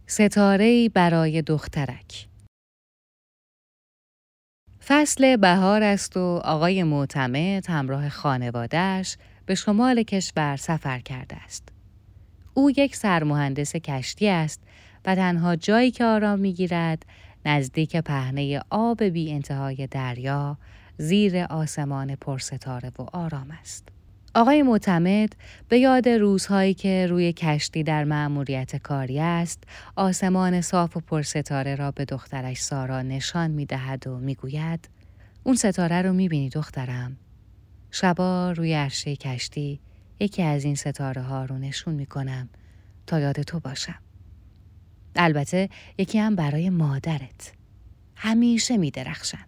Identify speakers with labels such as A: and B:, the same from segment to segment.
A: ستاره‌ای برای دخترک. فصل بهار است و آقای معتمد همراه خانواده‌اش به شمال کشور سفر کرده است. او یک سرمهندس کشتی است و تنها جایی که آرام می‌گیرد نزدیک پهنه آب بی انتهای دریا زیر آسمان پرستاره و آرام است. آقای معتمد به یاد روزهایی که روی کشتی در مأموریت کاری است، آسمان صاف و پرستاره را به دخترش سارا نشان می‌دهد و می‌گوید: اون ستاره رو می‌بینی دخترم؟ شبا روی عرشه کشتی یکی از این ستاره ها رو نشون می‌کنم تا یاد تو باشم. البته یکی هم برای مادرت. همیشه می‌درخشن.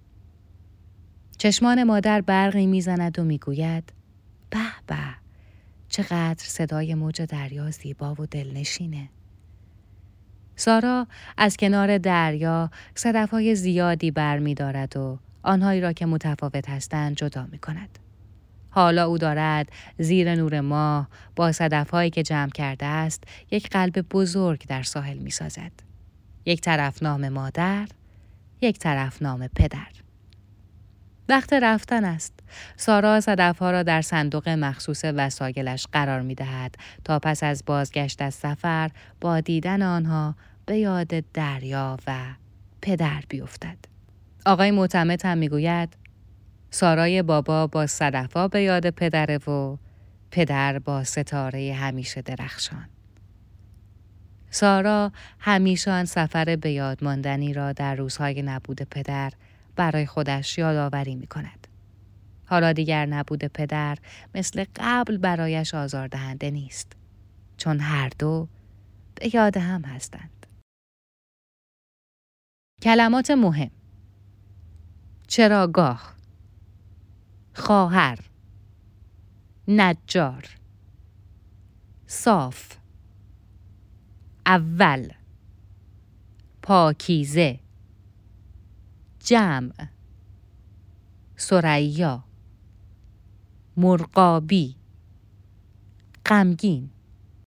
A: چشمان مادر برقی می‌زند و می‌گوید: به به، چقدر صدای موج دریا زیبا و دلنشینه. سارا از کنار دریا صدف‌های زیادی برمی‌دارد و آنهایی را که متفاوت هستند جدا می‌کند. حالا او دارد زیر نور ماه با صدف‌هایی که جمع کرده است یک قلب بزرگ در ساحل می‌سازد. یک طرف نام مادر، یک طرف نام پدر. وقت رفتن است. سارا صدف‌ها را در صندوق مخصوص وسایلش قرار می‌دهد تا پس از بازگشت از سفر با دیدن آنها به یاد دریا و پدر بیفتد. آقای معتمد هم می‌گوید: سارای بابا با صدف‌ها به یاد پدره و پدر با ستاره همیشه درخشان. سارا همیشه آن سفر به یاد ماندنی را در روزهای نبود پدر برای خودش یادآوری می‌کند. حالا دیگر نبود پدر مثل قبل برایش آزاردهنده نیست، چون هر دو به یاد هم هستند. کلمات مهم: چراگاه، خواهر، نجار، صاف، اول، پاکیزه، جمع، ثریا، مرغابی، غمگین.